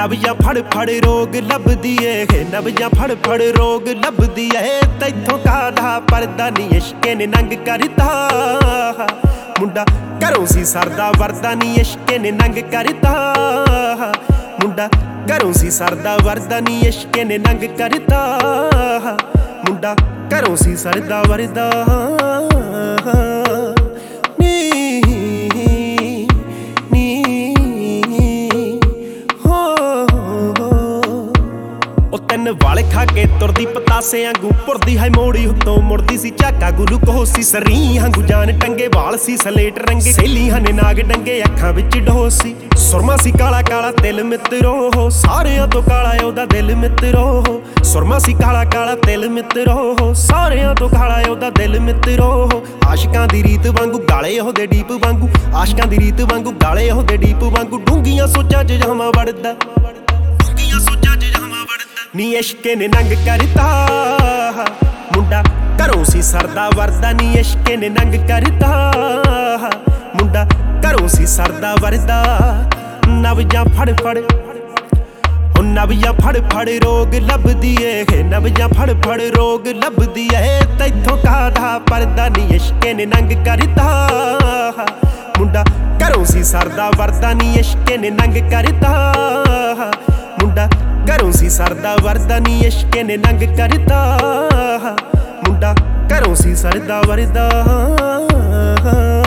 ਨਬਜਾਂ ਫੜ ਫੜ ਰੋਗ ਲੱਭਦੀ ਏ ਨਬਜਾਂ ਫੜ ਫੜ ਰੋਗ ਲੱਭਦੀ ਏ ਤੈਥੋਂ ਕਾਹਦਾ ਪਰਦਾ ਨੀ ਇਸ਼ਕੇ ਨੇ ਨੰਗ ਕਰਤਾ ਮੁੰਡਾ ਘਰੋਂ ਸੀ ਸਰਦਾ ਵਰਦਾ ਨੀ ਇਸ਼ਕੇ ਨੇ ਨੰਗ ਕਰਤਾ ਮੁੰਡਾ ਘਰੋਂ ਸੀ ਸਰਦਾ ਵਰਦਾ ਨੀ ਇਸ਼ਕੇ ਨੇ ਨੰਗ ਕਰਤਾ ਮੁੰਡਾ ਘਰੋਂ ਸੀ ਸਰਦਾ ਵਰਦਾ ਵਾਲੇ ਖਾ ਕੇ ਤੁਰਦੀ ਪਤਾਸੇ ਵਾਂਗੂ ਪੁਰਦੀ ਹੈ ਮੋੜੀ ਉੱਤੋਂ ਮੁੜਦੀ ਸੀ ਝਾਕਾ ਗਲੂਕੋਸ ਸੀ ਸਰੀ ਵਾਂਗੂ ਜਾਨ ਟੰਗੇ ਵਾਲ ਸੀ ਸਲੇਟ ਰੰਗੇ ਸਹੇਲੀਆਂ ਨੇ ਨਾਗ ਡੰਗੇ ਅੱਖਾਂ ਵਿੱਚ ਢੋਸ ਸੀ ਸੁਰਮਾ ਸੀ ਕਾਲਾ ਕਾਲਾ ਦਿਲ ਮਿੱਤਰੋ ਸਾਰਿਆਂ ਤੋਂ ਕਾਲਾ ਉਹਦਾ ਦਿਲ ਮਿੱਤਰੋ ਸੁਰਮਾ ਸੀ ਕਾਲਾ ਕਾਲਾ ਦਿਲ ਮਿੱਤਰੋ ਸਾਰਿਆਂ ਤੋਂ ਕਾਲਾ ਉਹਦਾ ਦਿਲ ਮਿੱਤਰੋ ਆਸ਼ਿਕਾਂ ਦੀ ਰੀਤ ਵਾਂਗੂ ਗਾਲੇ ਉਹਦੇ ਡੀਪ ਵਾਂਗੂ ਆਸ਼ਿਕਾਂ ਦੀ ਰੀਤ ਵਾਂਗੂ ਗਾਲੇ ਉਹਦੇ ਡੀਪ ਵਾਂਗੂ ਡੂੰਘੀਆਂ ਸੋਚਾਂ 'ਚ ਜਾਵਾਂ ਵੜਦਾ ਨੀ ਇਸ਼ਕੇ ਨੇ ਨੰਗ ਕਰਤਾ ਮੁੰਡਾ ਘਰੋਂ ਸੀ ਸਰਦਾ ਵਰਦਾ ਨੀ ਇਸ਼ਕੇ ਨੇ ਨੰਗ ਕਰਤਾ ਮੁੰਡਾ ਘਰੋਂ ਸੀ ਸਰਦਾ ਵਰਦਾ ਨਬਜਾਂ ਫੜ ਫੜ ਨਬਜਾਂ ਫੜ ਫੜ ਰੋਗ ਲੱਭਦੀ ਏ ਨਬਜਾਂ ਫੜ ਫੜ ਰੋਗ ਲੱਭਦੀ ਏ ਤੈਥੋਂ ਕਾਹਦਾ ਪਰਦਾ ਨੀ ਇਸ਼ਕੇ ਨੇ ਨੰਗ ਕਰਤਾ ਮੁੰਡਾ ਘਰੋਂ ਸੀ ਸਰਦਾ ਵਰਦਾ ਨੀ ਇਸ਼ਕੇ ਨੇ ਨੰਗ ਕਰਤਾ ਮੁੰਡਾ ਘਰੋਂ ਸੀ ਸਰਦਾ ਵਰਦਾ ਨੀ ਇਸ਼ਕੇ ਨੇ ਨੰਗ ਕਰਤਾ ਮੁੰਡਾ ਘਰੋਂ ਸੀ ਸਰਦਾ ਵਰਦਾ